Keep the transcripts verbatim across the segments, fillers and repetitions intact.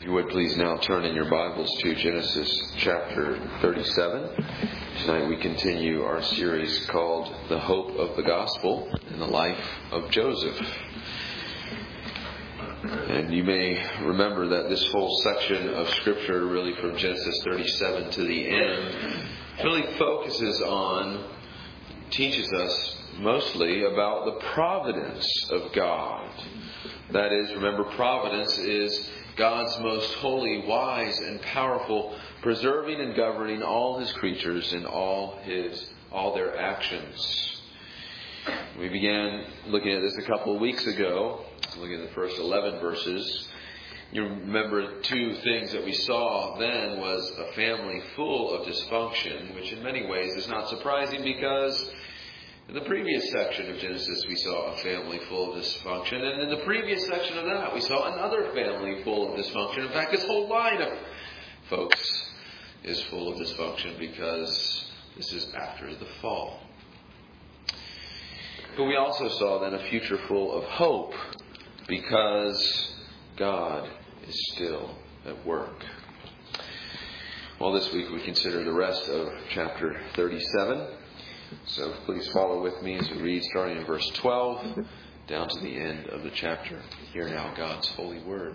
you would please now turn in your Bibles to Genesis chapter thirty-seven. Tonight we continue our series called The Hope of the Gospel in the Life of Joseph. And you may remember that this whole section of Scripture, really from Genesis thirty-seven to the end, really focuses on, teaches us mostly about the providence of God. That is, remember, providence is God's most holy, wise, and powerful, preserving and governing all His creatures in all His all their actions. We began looking at this a couple of weeks ago, looking at the first eleven verses. You remember two things that we saw then was a family full of dysfunction, which in many ways is not surprising because in the previous section of Genesis, we saw a family full of dysfunction. And in the previous section of that, we saw another family full of dysfunction. In fact, this whole line of folks is full of dysfunction because this is after the fall. But we also saw then a future full of hope because God is still at work. Well, this week we consider the rest of chapter thirty-seven. So please follow with me as we read starting in verse twelve down to the end of the chapter. Hear now God's holy word.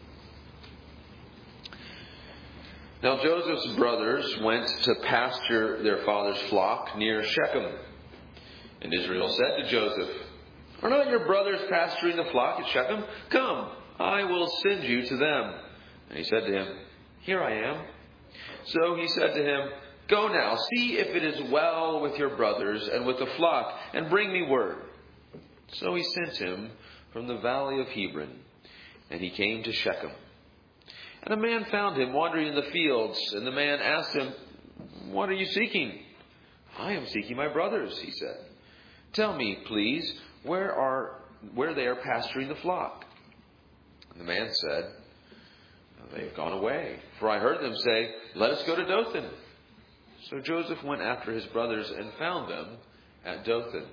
Now Joseph's brothers went to pasture their father's flock near Shechem. And Israel said to Joseph, "Are not your brothers pasturing the flock at Shechem? Come, I will send you to them." And he said to him, "Here I am." So he said to him, "Go now, see if it is well with your brothers and with the flock, and bring me word." So he sent him from the valley of Hebron, and he came to Shechem. And a man found him wandering in the fields, and the man asked him, "What are you seeking?" "I am seeking my brothers," he said. "Tell me, please, where are where they are pasturing the flock." And the man said, "They have gone away, for I heard them say, 'Let us go to Dothan.'" So Joseph went after his brothers and found them at Dothan.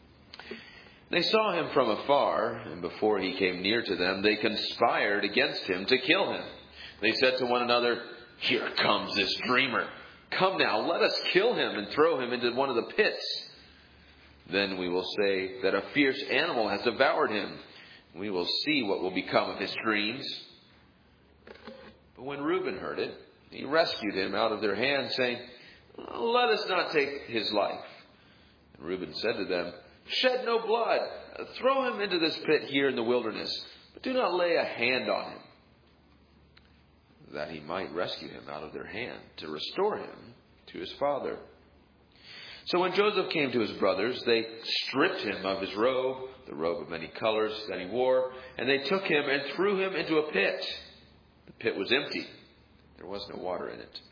They saw him from afar, and before he came near to them, they conspired against him to kill him. They said to one another, "Here comes this dreamer. Come now, let us kill him and throw him into one of the pits. Then we will say that a fierce animal has devoured him. We will see what will become of his dreams." But when Reuben heard it, he rescued him out of their hands, saying, "Let us not take his life." And Reuben said to them, "Shed no blood. Throw him into this pit here in the wilderness, but do not lay a hand on him," that he might rescue him out of their hand, to restore him to his father. So when Joseph came to his brothers, they stripped him of his robe, the robe of many colors that he wore, and they took him and threw him into a pit. The pit was empty. There was no water in it.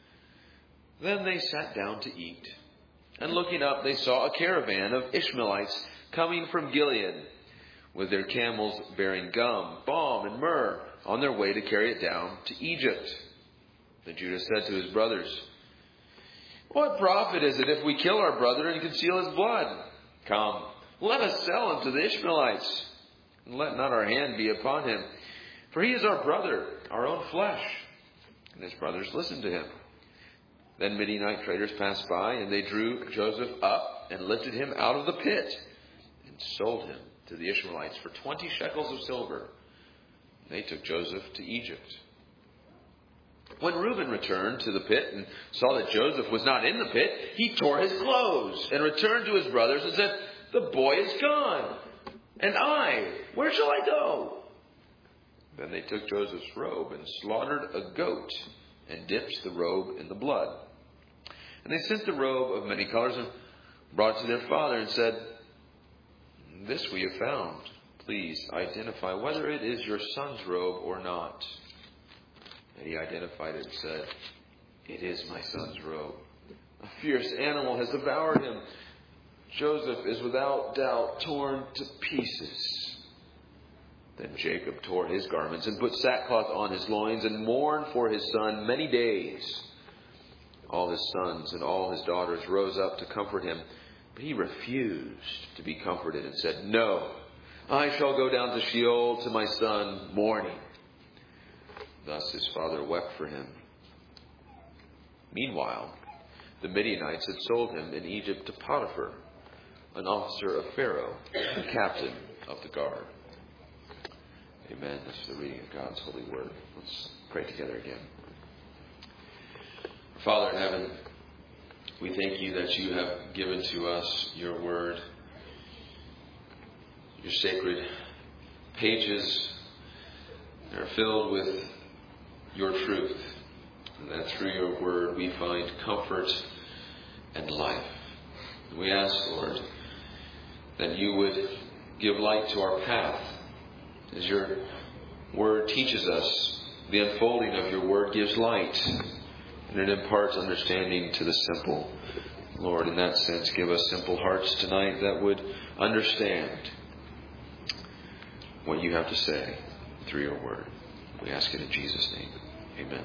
Then they sat down to eat. And looking up, they saw a caravan of Ishmaelites coming from Gilead, with their camels bearing gum, balm, and myrrh, on their way to carry it down to Egypt. Then Judah said to his brothers, "What profit is it if we kill our brother and conceal his blood? Come, let us sell him to the Ishmaelites, and let not our hand be upon him, for he is our brother, our own flesh." And his brothers listened to him. Then Midianite traders passed by, and they drew Joseph up and lifted him out of the pit and sold him to the Ishmaelites for twenty shekels of silver. They took Joseph to Egypt. When Reuben returned to the pit and saw that Joseph was not in the pit, he tore his clothes and returned to his brothers and said, "The boy is gone, and I, where shall I go?" Then they took Joseph's robe and slaughtered a goat and dipped the robe in the blood. And they sent the robe of many colors and brought it to their father and said, "This we have found. Please identify whether it is your son's robe or not." And he identified it and said, "It is my son's robe. A fierce animal has devoured him. Joseph is without doubt torn to pieces." Then Jacob tore his garments and put sackcloth on his loins and mourned for his son many days. All his sons and all his daughters rose up to comfort him, but he refused to be comforted and said, "No, I shall go down to Sheol to my son mourning." Thus his father wept for him. Meanwhile, the Midianites had sold him in Egypt to Potiphar, an officer of Pharaoh, the captain of the guard. Amen. This is the reading of God's holy word. Let's pray together again. Father in heaven, we thank you that you have given to us your word, your sacred pages are filled with your truth, and that through your word we find comfort and life. And we ask, Lord, that you would give light to our path. As your word teaches us, the unfolding of your word gives light, and it imparts understanding to the simple. Lord, in that sense, give us simple hearts tonight that would understand what you have to say through your word. We ask it in Jesus' name. Amen.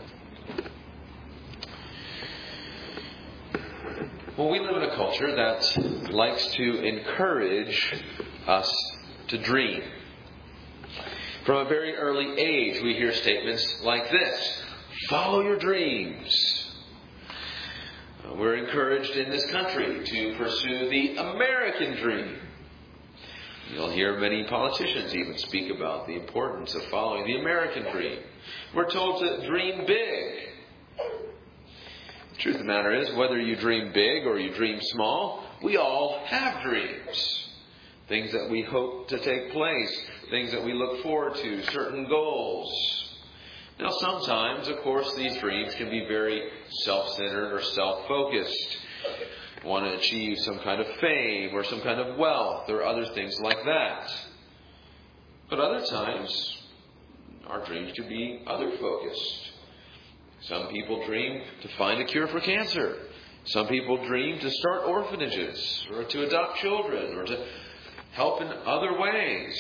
Well, we live in a culture that likes to encourage us to dream. From a very early age, we hear statements like this: follow your dreams. We're encouraged in this country to pursue the American dream. You'll hear many politicians even speak about the importance of following the American dream. We're told to dream big. The truth of the matter is, whether you dream big or you dream small, we all have dreams. Things that we hope to take place, things that we look forward to, certain goals. Now, sometimes, of course, these dreams can be very self-centered or self-focused. Want to achieve some kind of fame or some kind of wealth or other things like that. But other times, our dreams could be other-focused. Some people dream to find a cure for cancer. Some people dream to start orphanages or to adopt children or to help in other ways.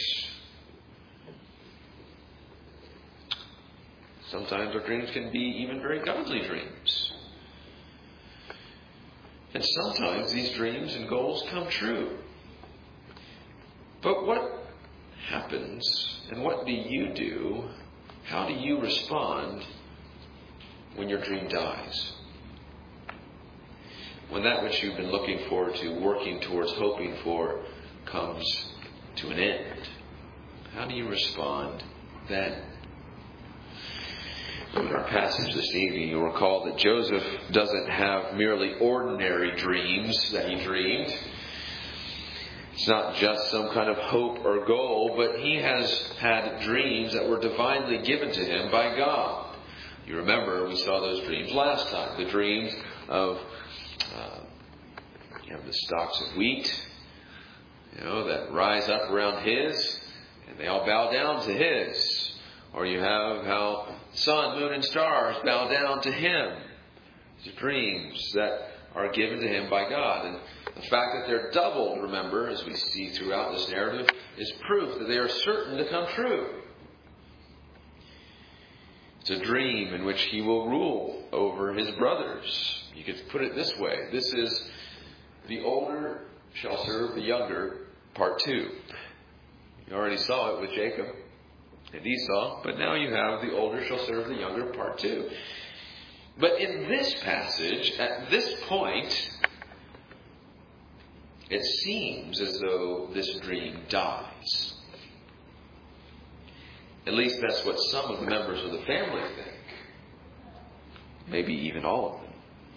Sometimes our dreams can be even very godly dreams. And sometimes these dreams and goals come true. But what happens and what do you do? How do you respond when your dream dies? When that which you've been looking forward to, working towards, hoping for, comes to an end. How do you respond then? In our passage this evening, you'll recall that Joseph doesn't have merely ordinary dreams that he dreamed. It's not just some kind of hope or goal, but he has had dreams that were divinely given to him by God. You remember, we saw those dreams last time. The dreams of uh, you know, the stalks of wheat, you know, that rise up around his, and they all bow down to his. Or you have how sun, moon, and stars bow down to him. These are dreams that are given to him by God. And the fact that they're doubled, remember, as we see throughout this narrative, is proof that they are certain to come true. It's a dream in which he will rule over his brothers. You could put it this way. This is the older shall serve the younger, part two. You already saw it with Jacob and Esau, but now you have the older shall serve the younger, part two. But in this passage, at this point, it seems as though this dream dies. At least that's what some of the members of the family think. Maybe even all of them.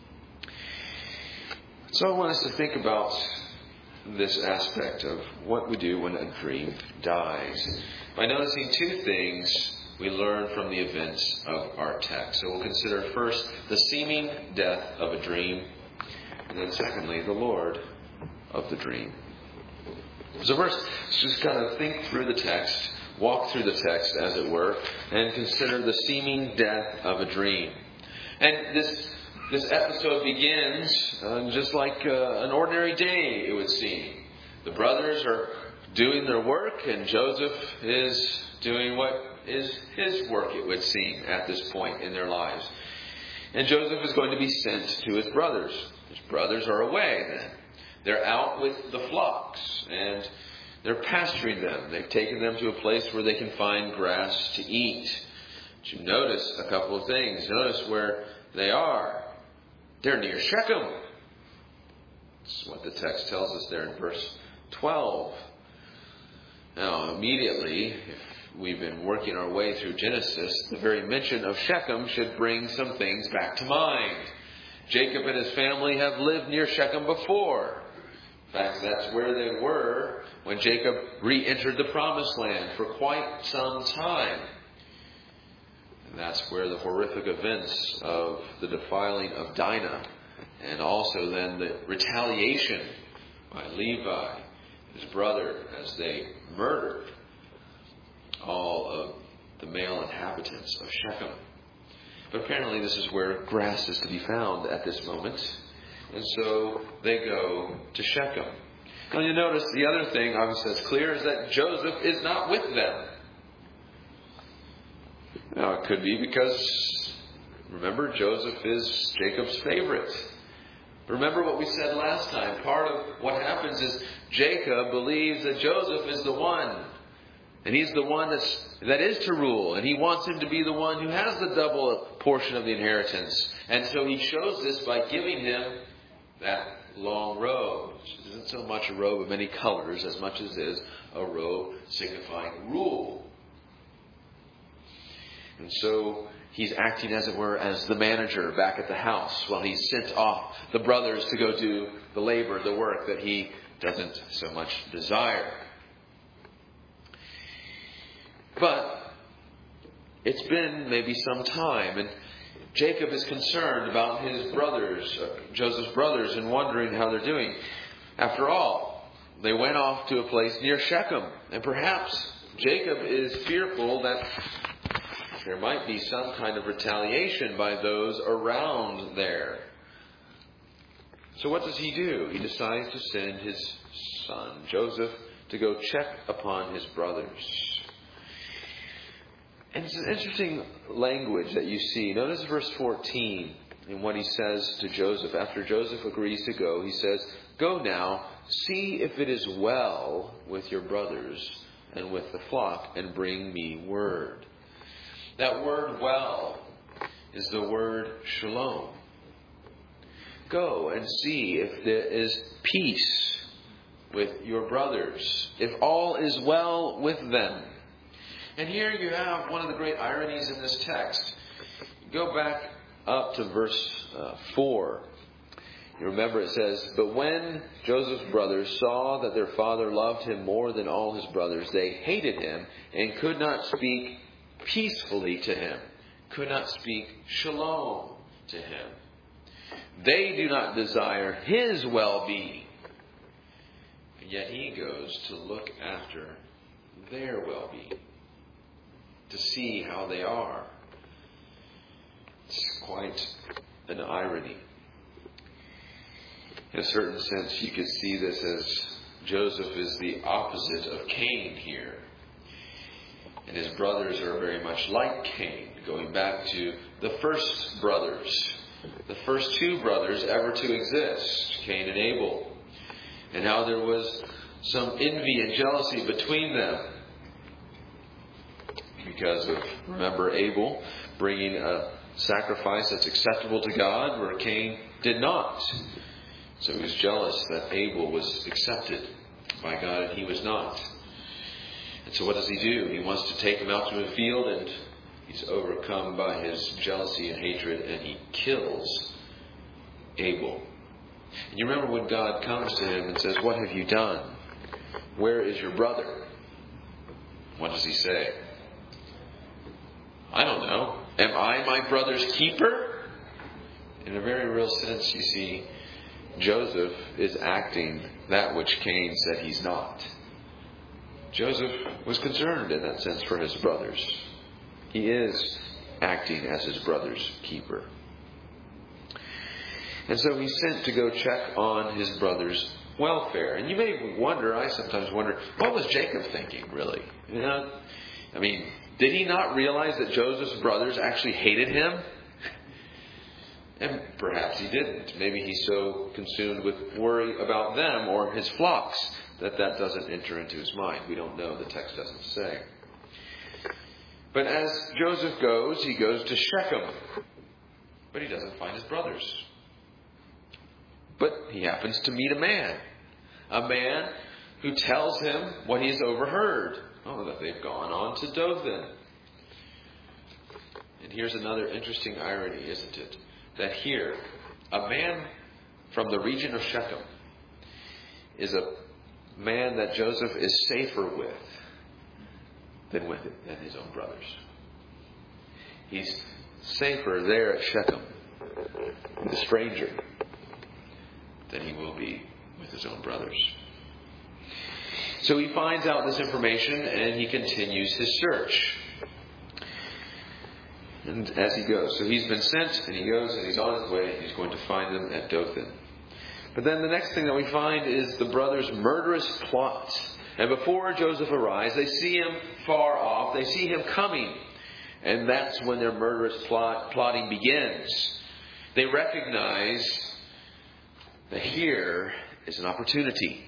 So I want us to think about this aspect of what we do when a dream dies. By noticing two things we learn from the events of our text. So we'll consider first the seeming death of a dream, and then secondly, the Lord of the dream. So first, let's just kind of think through the text, walk through the text, as it were, and consider the seeming death of a dream. And this this episode begins uh, just like uh, an ordinary day, it would seem. The brothers are doing their work, and Joseph is doing what is his work, it would seem, at this point in their lives. And Joseph is going to be sent to his brothers. His brothers are away then. They're out with the flocks, and they're pasturing them. They've taken them to a place where they can find grass to eat. But you notice a couple of things. Notice where they are. They're near Shechem. That's what the text tells us there in verse twelve. Now, immediately, if we've been working our way through Genesis, the very mention of Shechem should bring some things back to mind. Jacob and his family have lived near Shechem before. In fact, that's where they were when Jacob re-entered the Promised Land for quite some time. And that's where the horrific events of the defiling of Dinah, and also then the retaliation by Levi, his brother, as they murdered all of the male inhabitants of Shechem. But apparently this is where grass is to be found at this moment. And so they go to Shechem. Now you notice the other thing, obviously that's clear, is that Joseph is not with them. Now it could be because, remember, Joseph is Jacob's favorite. Remember what we said last time. Part of what happens is Jacob believes that Joseph is the one. And he's the one that's, that is to rule. And he wants him to be the one who has the double portion of the inheritance. And so he shows this by giving him that long robe. Which isn't so much a robe of many colors as much as it is a robe signifying rule. And so he's acting, as it were, as the manager back at the house while he sent off the brothers to go do the labor, the work that he doesn't so much desire. But it's been maybe some time, and Jacob is concerned about his brothers, uh, Joseph's brothers, and wondering how they're doing. After all, they went off to a place near Shechem, and perhaps Jacob is fearful that there might be some kind of retaliation by those around there. So what does he do? He decides to send his son, Joseph, to go check upon his brothers. And it's an interesting language that you see. Notice verse fourteen and what he says to Joseph. After Joseph agrees to go, he says, "Go now, see if it is well with your brothers and with the flock, and bring me word." That word well is the word shalom. Go and see if there is peace with your brothers, if all is well with them. And here you have one of the great ironies in this text. Go back up to verse uh, four. You remember it says, "But when Joseph's brothers saw that their father loved him more than all his brothers, they hated him and could not speak peacefully to him," could not speak shalom to him. They do not desire his well-being. And yet he goes to look after their well-being, to see how they are. It's quite an irony. In a certain sense, you could see this as Joseph is the opposite of Cain here. And his brothers are very much like Cain, going back to the first brothers, the first two brothers ever to exist, Cain and Abel, and how there was some envy and jealousy between them because of, remember, Abel bringing a sacrifice that's acceptable to God where Cain did not. So he was jealous that Abel was accepted by God and he was not. And so what does he do? He wants to take him out to a field, and he's overcome by his jealousy and hatred, and he kills Abel. And you remember when God comes to him and says, "What have you done? Where is your brother?" What does he say? "I don't know. Am I my brother's keeper?" In a very real sense, you see, Joseph is acting that which Cain said he's not. Joseph was concerned in that sense for his brothers. He is acting as his brother's keeper. And so he's sent to go check on his brother's welfare. And you may wonder, I sometimes wonder, what was Jacob thinking, really? You know, I mean, did he not realize that Joseph's brothers actually hated him? And perhaps he didn't. Maybe he's so consumed with worry about them or his flocks that that doesn't enter into his mind. We don't know. The text doesn't say. But as Joseph goes, he goes to Shechem. But he doesn't find his brothers. But he happens to meet a man. A man who tells him what he's overheard. Oh, that they've gone on to Dothan. And here's another interesting irony, isn't it? That here, a man from the region of Shechem is a man that Joseph is safer with than with it, than his own brothers. He's safer there at Shechem with a stranger than he will be with his own brothers. So he finds out this information and he continues his search. And as he goes, so he's been sent and he goes and he's on his way and he's going to find them at Dothan. But then the next thing that we find is the brothers' murderous plot. And before Joseph arrives, they see him far off. They see him coming. And that's when their murderous plot, plotting begins. They recognize that here is an opportunity.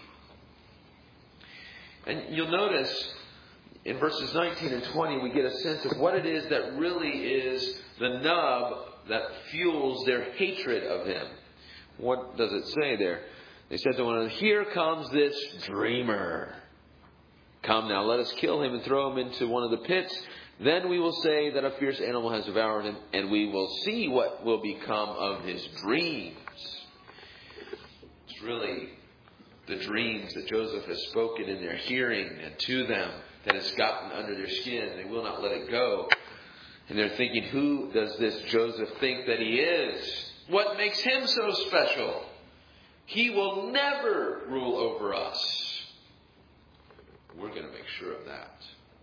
And you'll notice in verses nineteen and twenty, we get a sense of what it is that really is the nub that fuels their hatred of him. What does it say there? They said to one another, "Here comes this dreamer. Come now, let us kill him and throw him into one of the pits. Then we will say that a fierce animal has devoured him, and we will see what will become of his dreams." It's really the dreams that Joseph has spoken in their hearing and to them that has gotten under their skin. They will not let it go. And they're thinking, who does this Joseph think that he is? What makes him so special? He will never rule over us. We're going to make sure of that.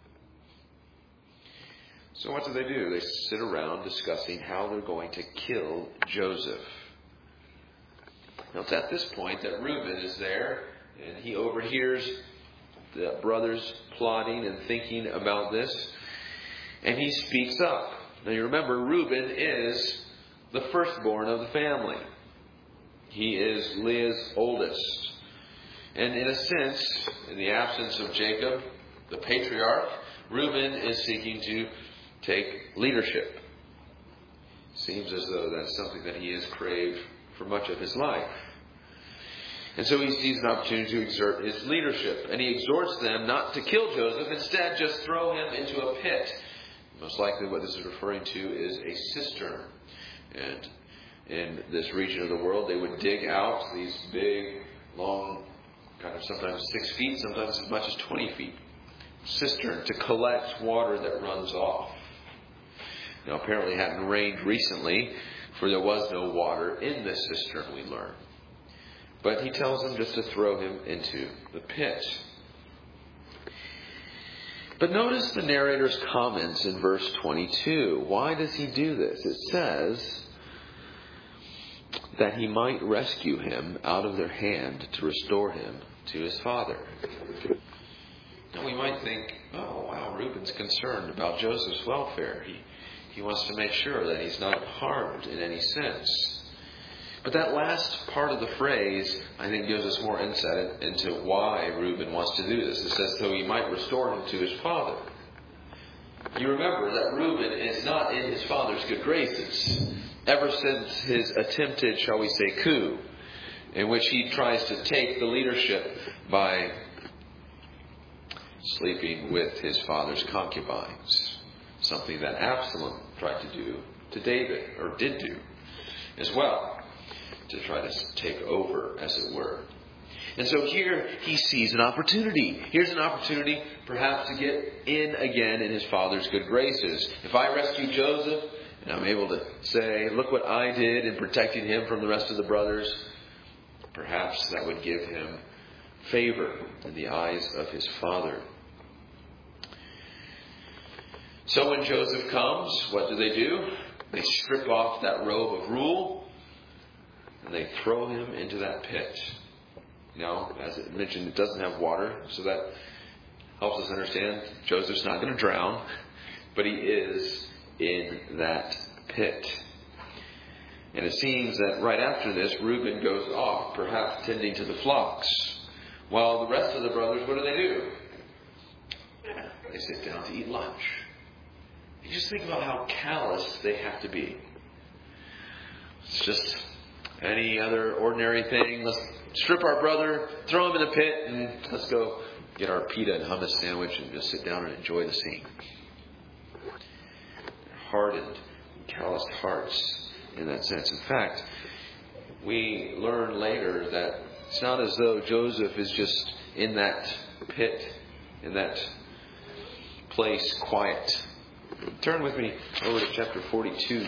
So what do they do? They sit around discussing how they're going to kill Joseph. Now it's at this point that Reuben is there, and he overhears the brothers plotting and thinking about this, and he speaks up. Now you remember, Reuben is the firstborn of the family. He is Leah's oldest. And in a sense, in the absence of Jacob, the patriarch, Reuben is seeking to take leadership. Seems as though that's something that he has craved for much of his life. And so he sees an opportunity to exert his leadership. And he exhorts them not to kill Joseph, instead just throw him into a pit. Most likely what this is referring to is a cistern. And in this region of the world, they would dig out these big, long, kind of sometimes six feet, sometimes as much as twenty feet, cistern to collect water that runs off. Now apparently it hadn't rained recently, for there was no water in this cistern, we learn. But he tells them just to throw him into the pit. But notice the narrator's comments in verse twenty-two. Why does he do this? It says that he might rescue him out of their hand to restore him to his father. Now we might think, oh wow, Reuben's concerned about Joseph's welfare. He, he wants to make sure that he's not harmed in any sense. But that last part of the phrase, I think, gives us more insight into why Reuben wants to do this. It says, so he might restore him to his father. You remember that Reuben is not in his father's good graces ever since his attempted, shall we say, coup, in which he tries to take the leadership by sleeping with his father's concubines. Something that Absalom tried to do to David, or did do as well, to try to take over, as it were. And so here he sees an opportunity. Here's an opportunity perhaps to get in again in his father's good graces. If I rescue Joseph and I'm able to say, look what I did in protecting him from the rest of the brothers, perhaps that would give him favor in the eyes of his father. So when Joseph comes, what do they do? They strip off that robe of rule and they throw him into that pit. Now, as I mentioned, it doesn't have water, so that helps us understand Joseph's not going to drown, but he is in that pit. And it seems that right after this, Reuben goes off, perhaps tending to the flocks, while the rest of the brothers, what do they do? They sit down to eat lunch. You just think about how callous they have to be. It's just any other ordinary thing. Let's strip our brother, throw him in the pit, and let's go get our pita and hummus sandwich and just sit down and enjoy the scene. Hardened, calloused hearts in that sense. In fact, we learn later that it's not as though Joseph is just in that pit, in that place, quiet. Turn with me over to chapter forty-two.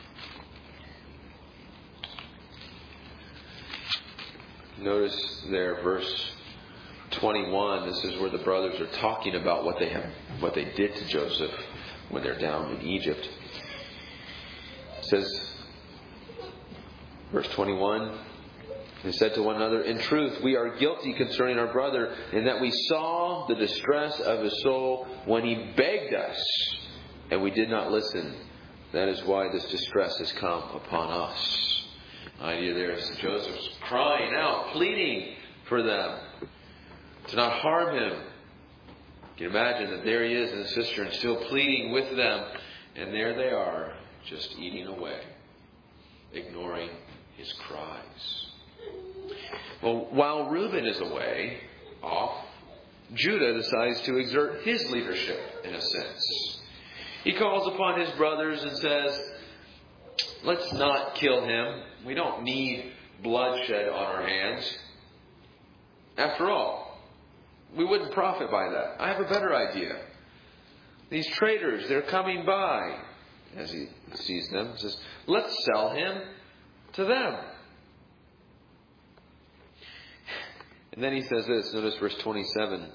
Notice there, verse twenty-one. This is where the brothers are talking about what they have, what they did to Joseph when they're down in Egypt. It says, verse twenty-one. They said to one another, "In truth, we are guilty concerning our brother, in that we saw the distress of his soul when he begged us, and we did not listen. That is why this distress has come upon us." The idea there is that Joseph's crying out, pleading for them to not harm him. You can imagine that there he is in his cistern, still pleading with them, and there they are, just eating away, ignoring his cries. Well, while Reuben is away, off, Judah decides to exert his leadership in a sense. He calls upon his brothers and says, "Let's not kill him. We don't need bloodshed on our hands. After all, we wouldn't profit by that. I have a better idea. These traders, they're coming by." As he sees them, he says, "Let's sell him to them." And then he says this, notice verse twenty-seven.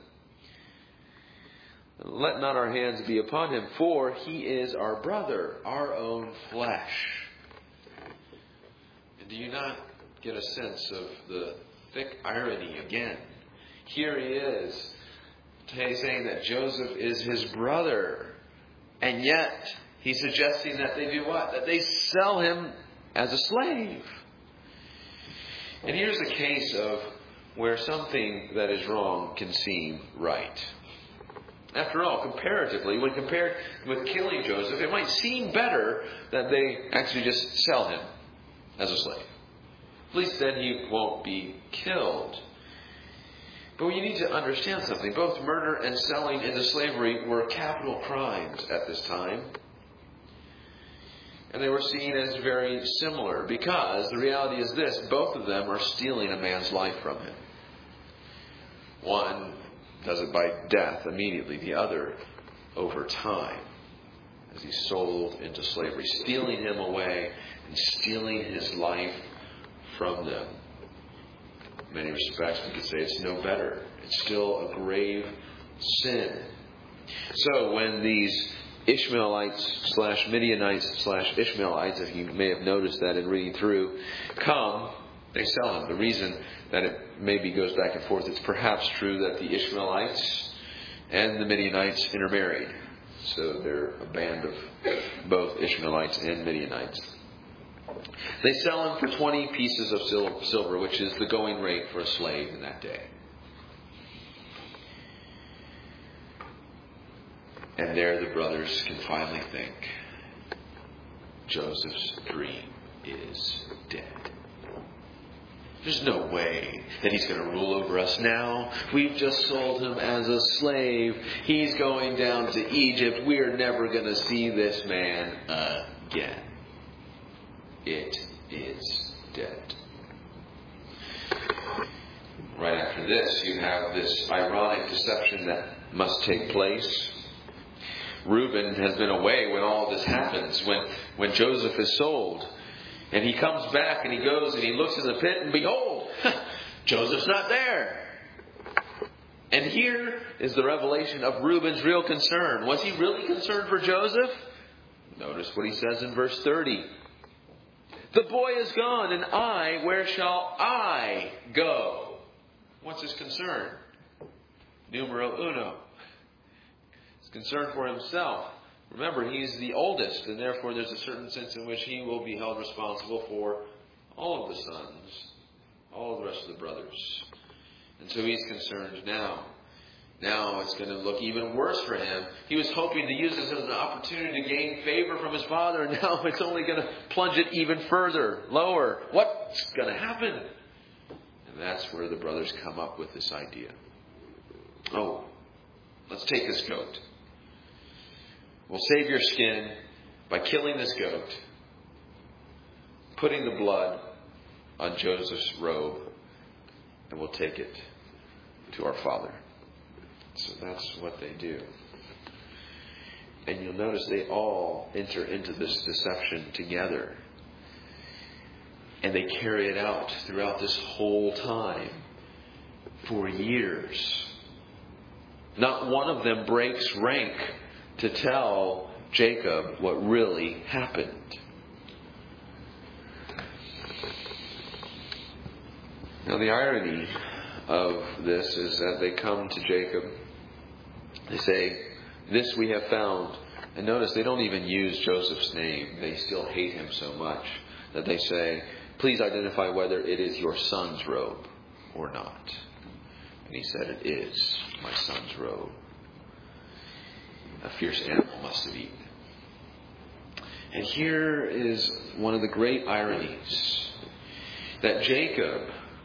"Let not our hands be upon him, for he is our brother, our own flesh." And do you not get a sense of the thick irony again? Here he is saying that Joseph is his brother, and yet he's suggesting that they do what? That they sell him as a slave. And here's a case of where something that is wrong can seem right. After all, comparatively, when compared with killing Joseph, it might seem better that they actually just sell him as a slave. At least then he won't be killed. But you need to understand something. Both murder and selling into slavery were capital crimes at this time. And they were seen as very similar, because the reality is this: both of them are stealing a man's life from him. One does it by death immediately, the other over time, as he's sold into slavery, stealing him away and stealing his life from them. In many respects, we could say it's no better. It's still a grave sin. So when these Ishmaelites slash Midianites slash Ishmaelites, if you may have noticed that in reading through, come, they sell him. The reason that it maybe goes back and forth, it's perhaps true that the Ishmaelites and the Midianites intermarried. So they're a band of both Ishmaelites and Midianites. They sell him for twenty pieces of silver, which is the going rate for a slave in that day. And there the brothers can finally think, Joseph's dream is dead. There's no way that he's going to rule over us now. We've just sold him as a slave. He's going down to Egypt. We're never going to see this man again. It is dead. Right after this, you have this ironic deception that must take place. Reuben has been away when all of this happens, when, when Joseph is sold. And he comes back and he goes and he looks in the pit, and behold, Joseph's not there. And here is the revelation of Reuben's real concern. Was he really concerned for Joseph? Notice what he says in verse thirty. "The boy is gone, and I, where shall I go?" What's his concern? Numero uno. He's concerned for himself. Remember, he's the oldest, and therefore there's a certain sense in which he will be held responsible for all of the sons, all of the rest of the brothers. And so he's concerned now. Now it's going to look even worse for him. He was hoping to use this as an opportunity to gain favor from his father, and now it's only going to plunge it even further, lower. What's going to happen? And that's where the brothers come up with this idea. Oh, let's take this goat. We'll save your skin by killing this goat, putting the blood on Joseph's robe, and we'll take it to our father. So that's what they do. And you'll notice they all enter into this deception together. And they carry it out throughout this whole time for years. Not one of them breaks rank to tell Jacob what really happened. Now the irony of this is that they come to Jacob. They say, "This we have found." And notice they don't even use Joseph's name. They still hate him so much that they say, "Please identify whether it is your son's robe or not." And he said, "It is my son's robe." A fierce animal must have eaten. And here is one of the great ironies, that Jacob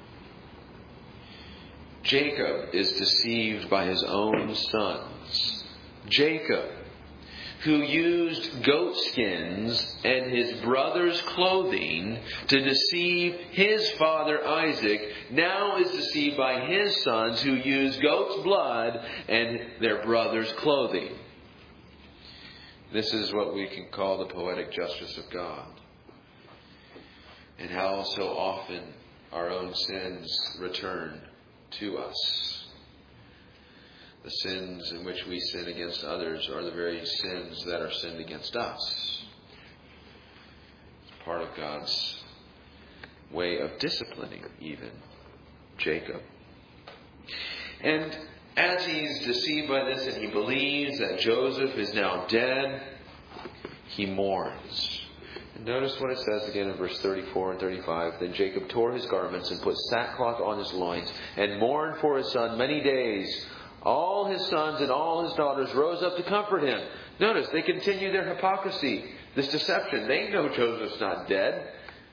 Jacob is deceived by his own sons. Jacob, who used goat skins and his brother's clothing to deceive his father Isaac, now is deceived by his sons who use goat's blood and their brother's clothing. This is what we can call the poetic justice of God. And how so often our own sins return to us. The sins in which we sin against others are the very sins that are sinned against us. It's part of God's way of disciplining even Jacob. And as he's deceived by this and he believes that Joseph is now dead, he mourns. And notice what it says again in verse thirty-four and thirty-five. Then Jacob tore his garments and put sackcloth on his loins and mourned for his son many days. All his sons and all his daughters rose up to comfort him. Notice they continue their hypocrisy, this deception. They know Joseph's not dead,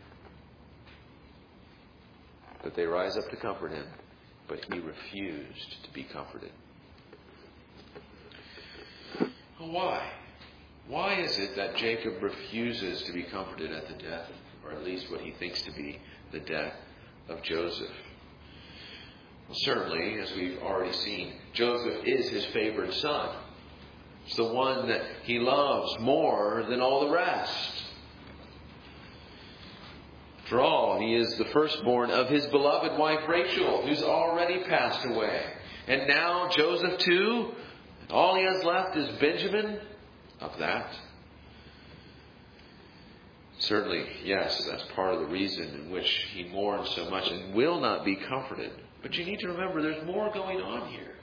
but they rise up to comfort him. But he refused to be comforted. Why? Why is it that Jacob refuses to be comforted at the death, or at least what he thinks to be the death of Joseph? Well, certainly, as we've already seen, Joseph is his favored son. It's the one that he loves more than all the rest. After all, he is the firstborn of his beloved wife Rachel, who's already passed away. And now Joseph too, all he has left is Benjamin. Of that, certainly, yes, that's part of the reason in which he mourns so much and will not be comforted. But you need to remember there's more going on here.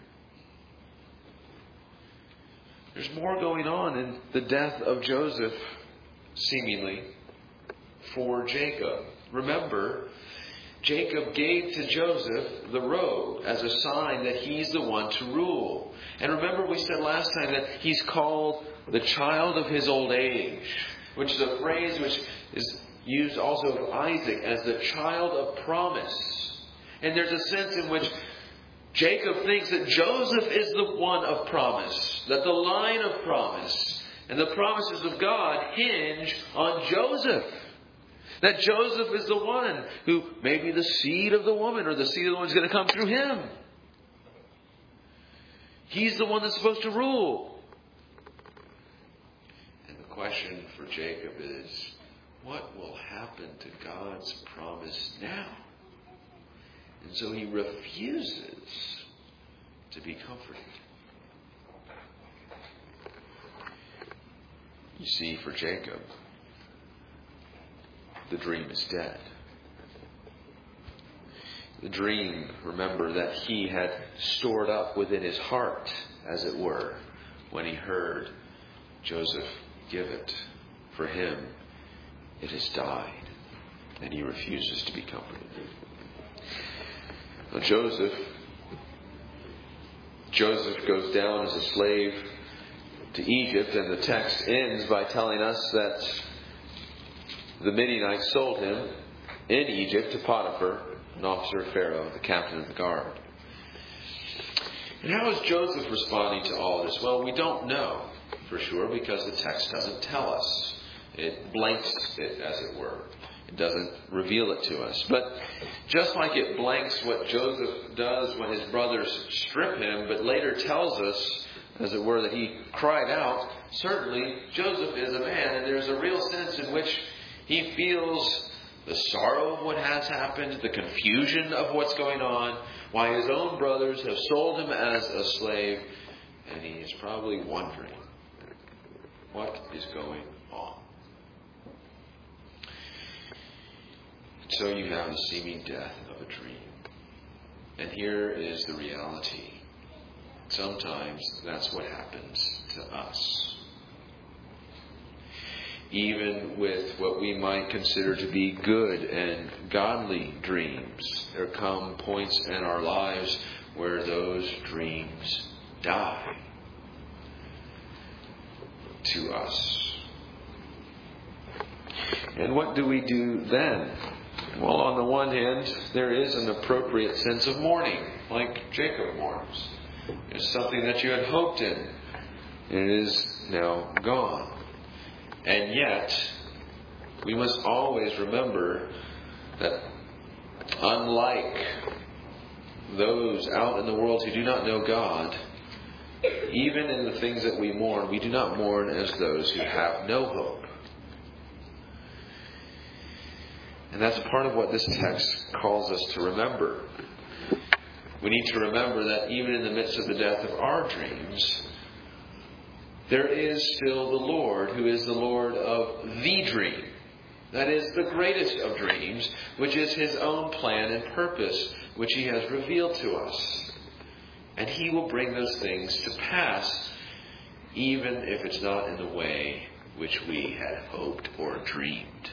There's more going on in the death of Joseph, seemingly, for Jacob. Remember, Jacob gave to Joseph the robe as a sign that he's the one to rule. And remember we said last time that he's called the child of his old age, which is a phrase which is used also of Isaac as the child of promise. And there's a sense in which Jacob thinks that Joseph is the one of promise, that the line of promise and the promises of God hinge on Joseph. That Joseph is the one who may be the seed of the woman, or the seed of the one is going to come through him. He's the one that's supposed to rule. And the question for Jacob is, what will happen to God's promise now? And so he refuses to be comforted. You see, for Jacob, the dream is dead. The dream, remember, that he had stored up within his heart, as it were, when he heard Joseph give it. For him, it has died, and he refuses to be comforted. Now, Joseph Joseph goes down as a slave to Egypt, and the text ends by telling us that the Midianites sold him in Egypt to Potiphar, an officer of Pharaoh, the captain of the guard. And how is Joseph responding to all this? Well, we don't know for sure because the text doesn't tell us. It blanks it, as it were. It doesn't reveal it to us. But just like it blanks what Joseph does when his brothers strip him, but later tells us, as it were, that he cried out, certainly Joseph is a man, and there's a real sense in which he feels the sorrow of what has happened, the confusion of what's going on, why his own brothers have sold him as a slave, and he is probably wondering, what is going on? So you have the seeming death of a dream. And here is the reality. Sometimes that's what happens to us. Even with what we might consider to be good and godly dreams, there come points in our lives where those dreams die to us. And what do we do then? Well, on the one hand, there is an appropriate sense of mourning, like Jacob mourns. It's something that you had hoped in, and it is now gone. And yet, we must always remember that unlike those out in the world who do not know God, even in the things that we mourn, we do not mourn as those who have no hope. And that's part of what this text calls us to remember. We need to remember that even in the midst of the death of our dreams, there is still the Lord who is the Lord of the dream. That is the greatest of dreams, which is His own plan and purpose, which He has revealed to us. And He will bring those things to pass, even if it's not in the way which we had hoped or dreamed.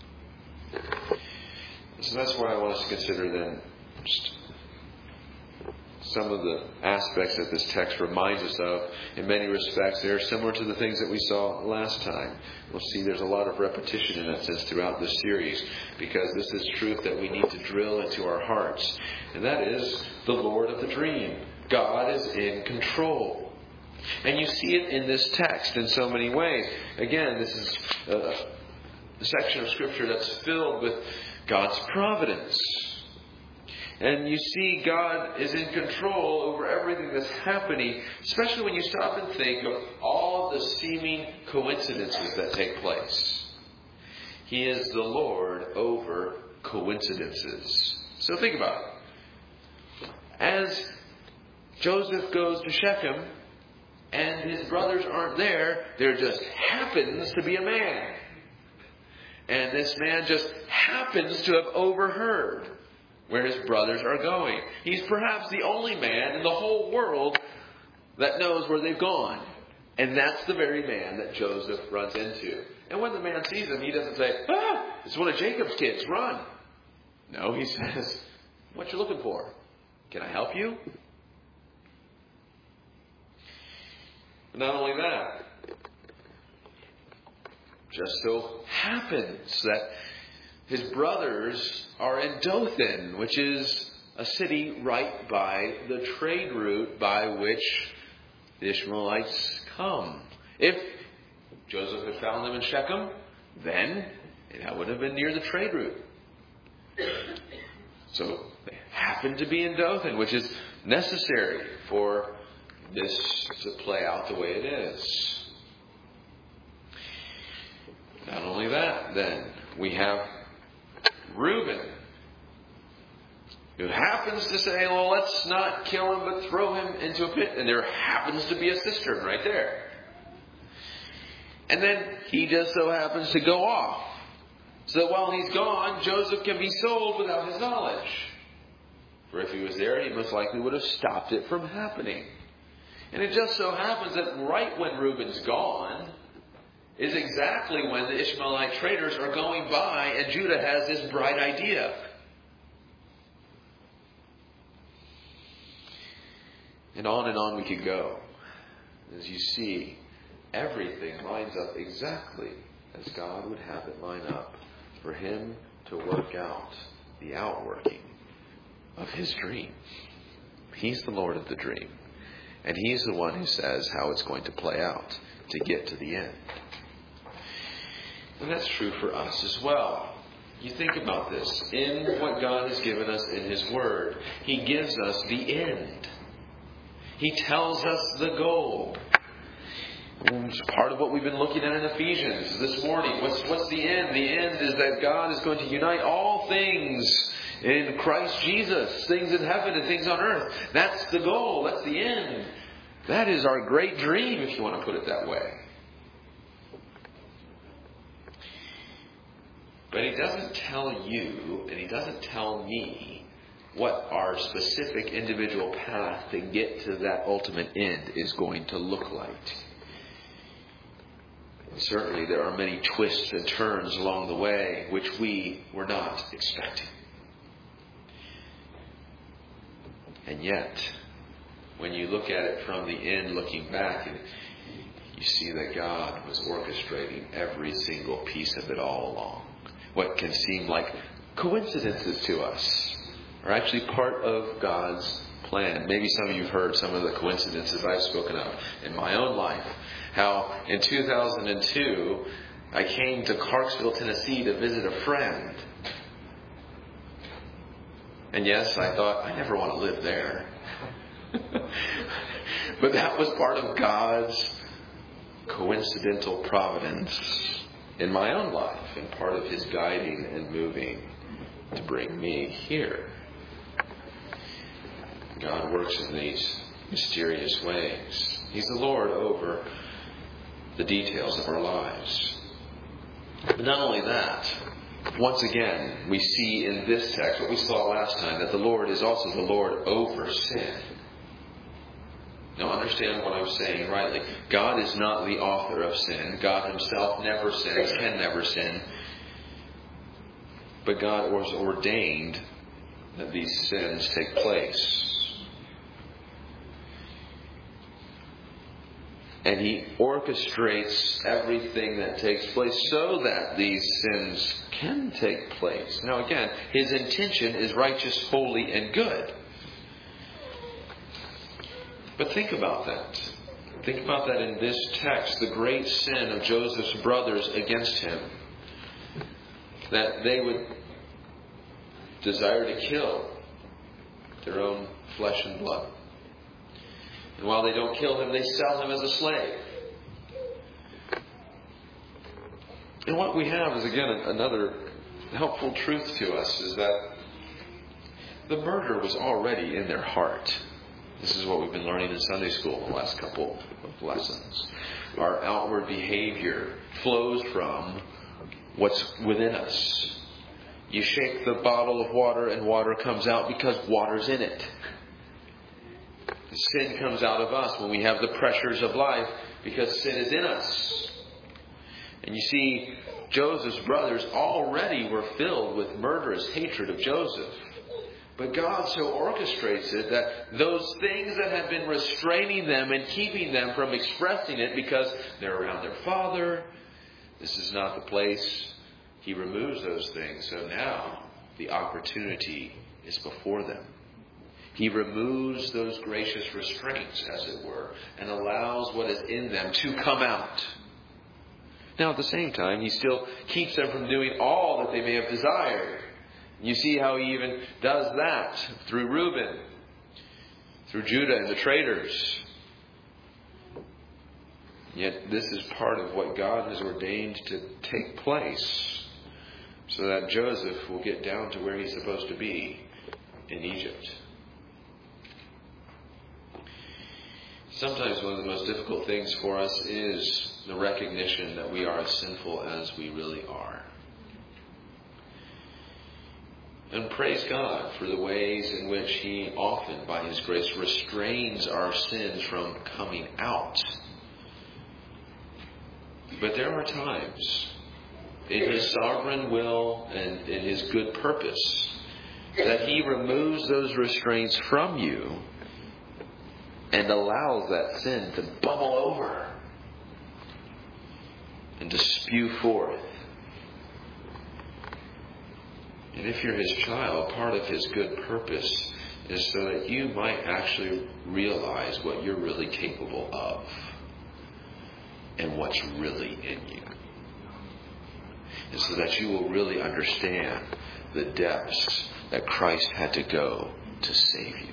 So that's why I want us to consider then just some of the aspects that this text reminds us of. In many respects, they are similar to the things that we saw last time. We'll see there's a lot of repetition in that sense throughout this series, because this is truth that we need to drill into our hearts. And that is the Lord of the dream. God is in control. And you see it in this text in so many ways. Again, this is a section of Scripture that's filled with God's providence. And you see God is in control over everything that's happening, especially when you stop and think of all the seeming coincidences that take place. He is the Lord over coincidences. So think about it. As Joseph goes to Shechem and his brothers aren't there, there just happens to be a man. And this man just happens to have overheard where his brothers are going. He's perhaps the only man in the whole world that knows where they've gone. And that's the very man that Joseph runs into. And when the man sees him, he doesn't say, ah, it's one of Jacob's kids, run. No, he says, what you looking for? Can I help you? But not only that, just so happens that his brothers are in Dothan, which is a city right by the trade route by which the Ishmaelites come. If Joseph had found them in Shechem, then it would have been near the trade route. So they happen to be in Dothan, which is necessary for this to play out the way it is. Not only that, then, we have Reuben, who happens to say, well, let's not kill him, but throw him into a pit. And there happens to be a cistern right there. And then he just so happens to go off. So while he's gone, Joseph can be sold without his knowledge. For if he was there, he most likely would have stopped it from happening. And it just so happens that right when Reuben's gone is exactly when the Ishmaelite traders are going by and Judah has this bright idea. And on and on we could go. As you see, everything lines up exactly as God would have it line up for Him to work out the outworking of His dream. He's the Lord of the dream. And He's the one who says how it's going to play out to get to the end. And that's true for us as well. You think about this. In what God has given us in His Word, He gives us the end. He tells us the goal. It's part of what we've been looking at in Ephesians this morning. What's, what's the end? The end is that God is going to unite all things in Christ Jesus. Things in heaven and things on earth. That's the goal. That's the end. That is our great dream, if you want to put it that way. But He doesn't tell you, and He doesn't tell me, what our specific individual path to get to that ultimate end is going to look like. Certainly there are many twists and turns along the way which we were not expecting. And yet, when you look at it from the end looking back, and you see that God was orchestrating every single piece of it all along. What can seem like coincidences to us are actually part of God's plan. Maybe some of you have heard some of the coincidences I've spoken of in my own life. How in two thousand two, I came to Clarksville, Tennessee to visit a friend. And yes, I thought, I never want to live there. But that was part of God's coincidental providence in my own life, and part of His guiding and moving to bring me here. God works in these mysterious ways. He's the Lord over the details of our lives. But not only that, once again, we see in this text what we saw last time, that the Lord is also the Lord over sin. Now understand what I'm saying rightly. God is not the author of sin. God Himself never sins, can never sin. But God was ordained that these sins take place. And He orchestrates everything that takes place so that these sins can take place. Now again, His intention is righteous, holy, and good. But think about that. Think about that in this text. The great sin of Joseph's brothers against him. That they would desire to kill their own flesh and blood. And while they don't kill him, they sell him as a slave. And what we have is, again, another helpful truth to us, is that the murder was already in their heart. This is what we've been learning in Sunday school the last couple of lessons. Our outward behavior flows from what's within us. You shake the bottle of water and water comes out because water's in it. Sin comes out of us when we have the pressures of life because sin is in us. And you see, Joseph's brothers already were filled with murderous hatred of Joseph. But God so orchestrates it that those things that had been restraining them and keeping them from expressing it because they're around their father, this is not the place, He removes those things. So now the opportunity is before them. He removes those gracious restraints, as it were, and allows what is in them to come out. Now, at the same time, He still keeps them from doing all that they may have desired. You see how He even does that through Reuben, through Judah and the traitors. Yet this is part of what God has ordained to take place, so that Joseph will get down to where he's supposed to be in Egypt. Sometimes one of the most difficult things for us is the recognition that we are as sinful as we really are. And praise God for the ways in which He often, by His grace, restrains our sins from coming out. But there are times, in His sovereign will and in His good purpose, that He removes those restraints from you and allows that sin to bubble over and to spew forth. And if you're His child, part of His good purpose is so that you might actually realize what you're really capable of and what's really in you. And so that you will really understand the depths that Christ had to go to save you.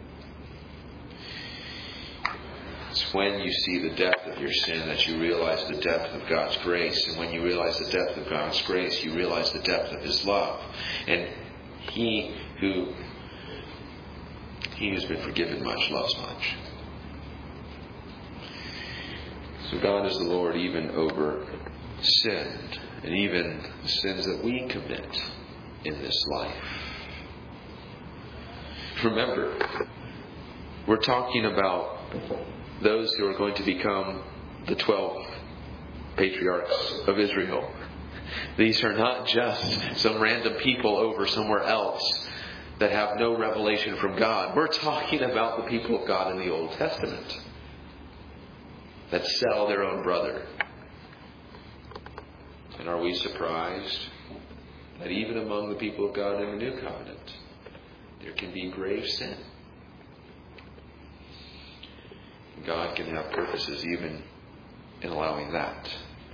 It's when you see the depth of your sin that you realize the depth of God's grace. And when you realize the depth of God's grace, you realize the depth of His love. And He who He who's been forgiven much loves much. So God is the Lord even over sin, and even the sins that we commit in this life. Remember, we're talking about those who are going to become the twelve patriarchs of Israel. These are not just some random people over somewhere else that have no revelation from God. We're talking about the people of God in the Old Testament that sell their own brother. And are we surprised that even among the people of God in the New Covenant, there can be grave sin? God can have purposes even in allowing that.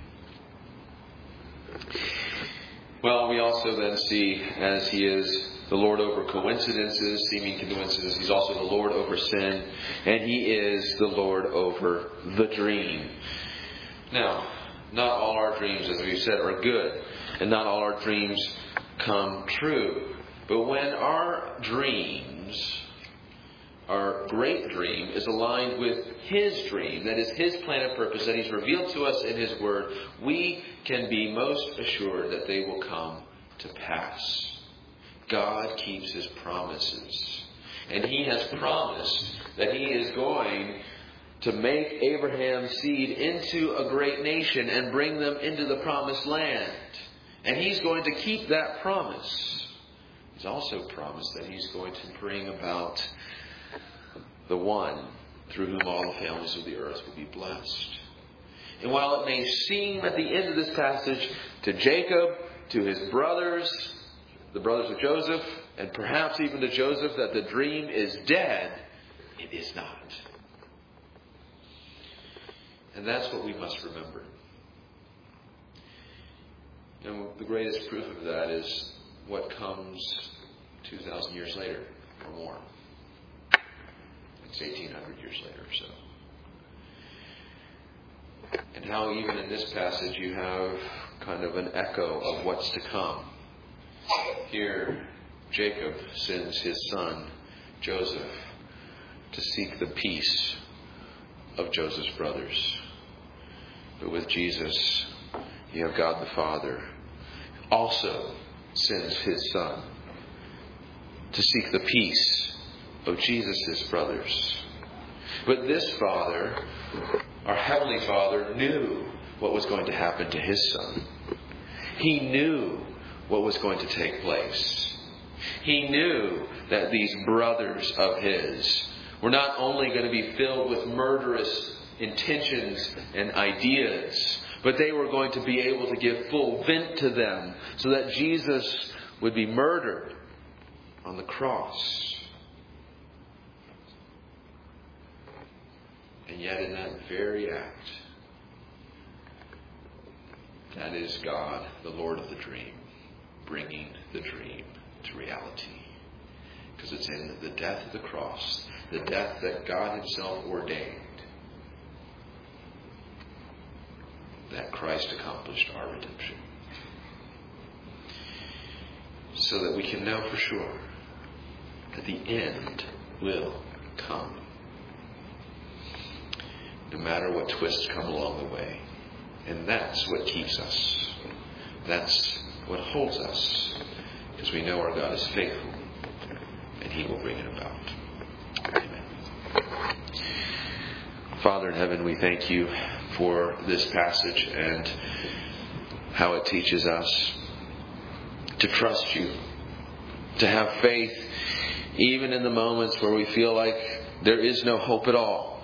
Well, we also then see, as He is the Lord over coincidences, seeming coincidences, He's also the Lord over sin, and He is the Lord over the dream. Now, not all our dreams, as we've said, are good, and not all our dreams come true. But when our dreams, our great dream, is aligned with His dream, that is His plan and purpose that He's revealed to us in His Word, we can be most assured that they will come to pass. God keeps His promises. And He has promised that He is going to make Abraham's seed into a great nation and bring them into the promised land. And He's going to keep that promise. He's also promised that He's going to bring about the one through whom all the families of the earth will be blessed. And while it may seem at the end of this passage to Jacob, to his brothers, the brothers of Joseph, and perhaps even to Joseph, that the dream is dead, it is not. And that's what we must remember. And the greatest proof of that is what comes two thousand years later or more. It's eighteen hundred years later or so. And how even in this passage you have kind of an echo of what's to come. Here, Jacob sends his son, Joseph, to seek the peace of Joseph's brothers. But with Jesus, you have God the Father also sends His Son to seek the peace of Jesus' brothers. But this Father, our Heavenly Father, knew what was going to happen to His Son. He knew what was going to take place. He knew that these brothers of His were not only going to be filled with murderous intentions and ideas, but they were going to be able to give full vent to them so that Jesus would be murdered on the cross. And yet in that very act, that is God, the Lord of the dream, bringing the dream to reality. Because it's in the death of the cross, the death that God Himself ordained, that Christ accomplished our redemption. So that we can know for sure that the end will come. No matter what twists come along the way. And that's what keeps us. That's what holds us. Because we know our God is faithful. And He will bring it about. Amen. Father in heaven, we thank You for this passage and how it teaches us to trust You, to have faith even in the moments where we feel like there is no hope at all.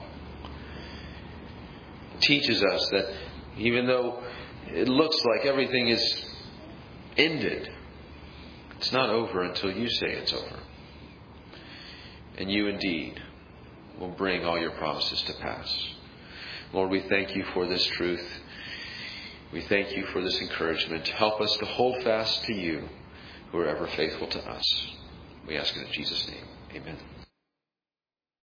It teaches us that even though it looks like everything is ended, it's not over until you say it's over. And you indeed will bring all your promises to pass. Lord, we thank you for this truth. We thank you for this encouragement. Help us to hold fast to you, who are ever faithful to us. We ask it in Jesus' name. Amen.